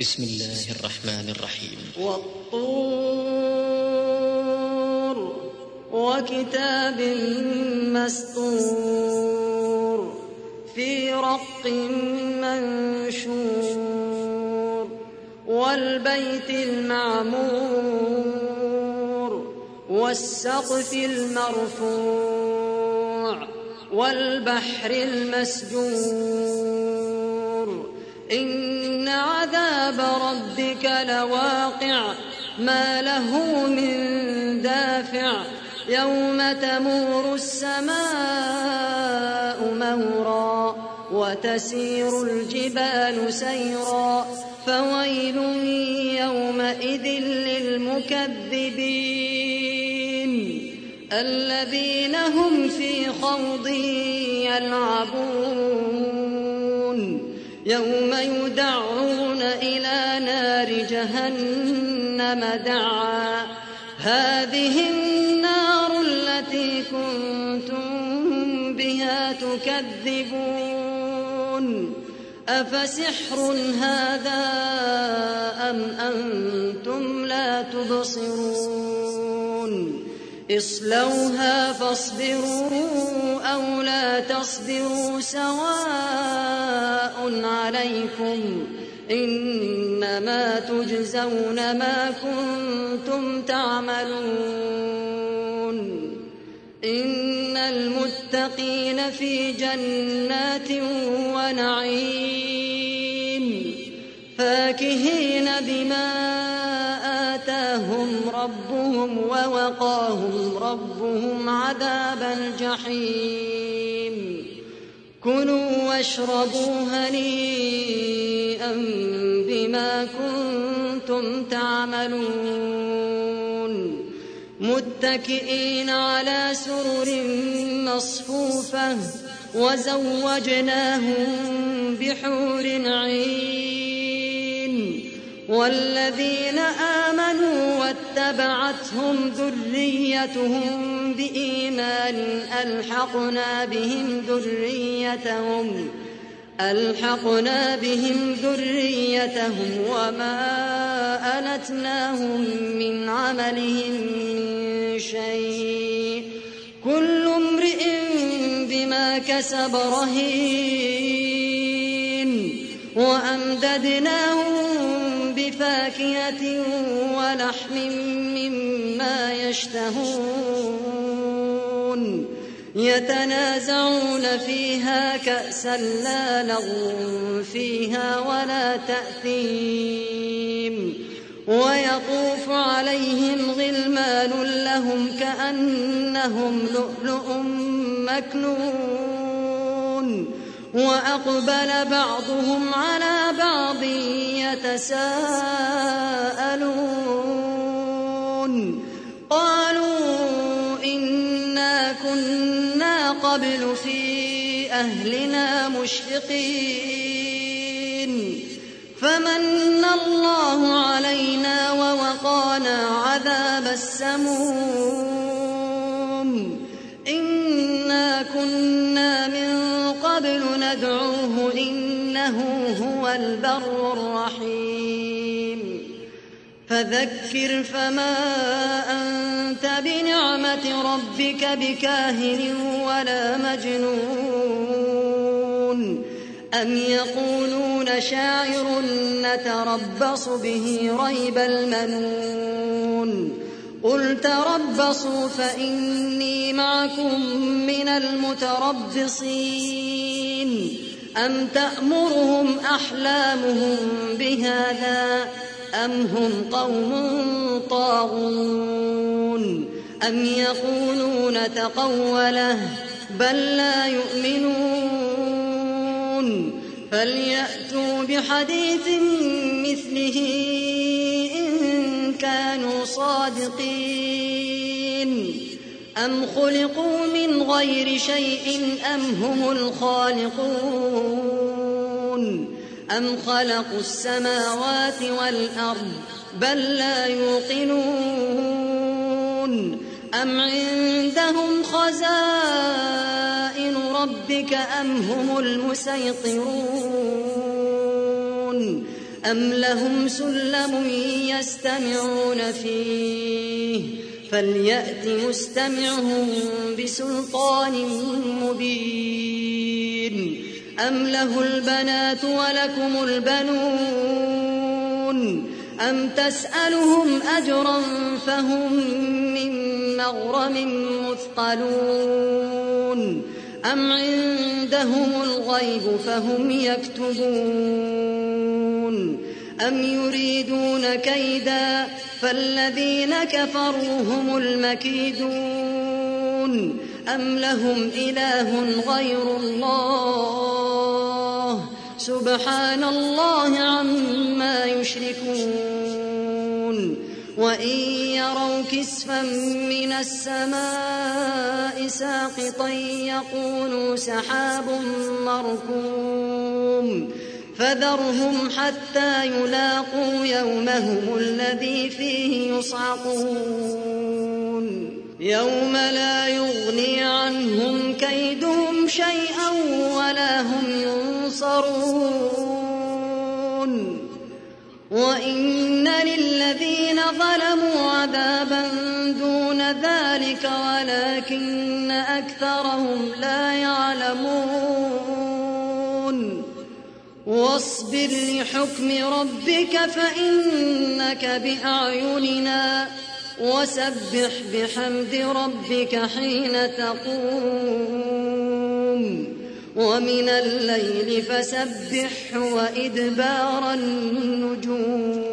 بسم الله الرحمن الرحيم. والطور وكتاب مسطور في رق منشور والبيت المعمور والسقف المرفوع والبحر المسجور إن عذاب ربك لواقع ما له من دافع يوم تمور السماء مورا وتسير الجبال سيرا فويل يومئذ للمكذبين الذين هم في خوض يلعبون يوم يدعون إلى نار جهنم دعا هذه النار التي كنتم بها تكذبون أفسحر هذا أم أنتم لا تبصرون اصلوها فاصبروا أو لا تصبروا سواء عليكم إنما تجزون ما كنتم تعملون إن المتقين في جنات ونعيم فاكهين بما آتاهم ربهم ووقاهم ربهم عذاب الجحيم كلوا واشربوا هنيئا بما كنتم تعملون متكئين على سرر مصفوفة وزوجناهم بحور عين والذين آمنوا واتبعتهم ذريتهم بإيمان ألحقنا بهم ذريتهم وما ألتناهم من عملهم من شيء كل امرئ بما كسب رهين وأمددناهم بفاكهة ولحم مما يشتهون يتنازعون فيها كأسا لا لغو فيها ولا تأثيم ويطوف عليهم غلمان لهم كأنهم لؤلؤ مكنون وأقبل بعضهم على بعض يتساءلون قالوا إنا كنا قبل في أهلنا مشفقين فمن الله علينا ووقانا عذاب السموم إنا كنا من قبل ندعوه إنه هو البر الرحيم فذكر فما أنت بنعمة ربك بكاهن ولا مجنون أم يقولون شاعر نتربص به ريب المنون قل تربصوا فإني معكم من المتربصين أم تأمرهم أحلامهم بهذا أم هم قوم طاغون أم يقولون تقوله بل لا يؤمنون فليأتوا بحديث مثله إن كانوا صادقين أم خلقوا من غير شيء أم هم الخالقون أم خلقوا السماوات والأرض بل لا يوقنون أم عندهم خزائن ربك أم هم المسيطرون أم لهم سلم يستمعون فيه فليأت مستمعهم بسلطان مبين أم له البنات ولكم البنون أم تسألهم أجرا فهم من مغرم مثقلون أم عندهم الغيب فهم يكتبون أم يريدون كيدا فالذين كفروا هم المكيدون أم لهم إله غير الله سبحان الله عما يشركون وإن يروا كسفا من السماء ساقطا يقولوا سحاب مركوم فذرهم حتى يلاقوا يومهم الذي فيه يصعقون يوم لا يغني عنهم كيدهم شيئا ولا هم ينصرون وإن للذين ظلموا عذابا دون ذلك ولكن أكثرهم لا يعلمون واصبر لحكم ربك فإنك بأعيننا وسبح بحمد ربك حين تقوم ومن الليل فسبحه وإدبار النجوم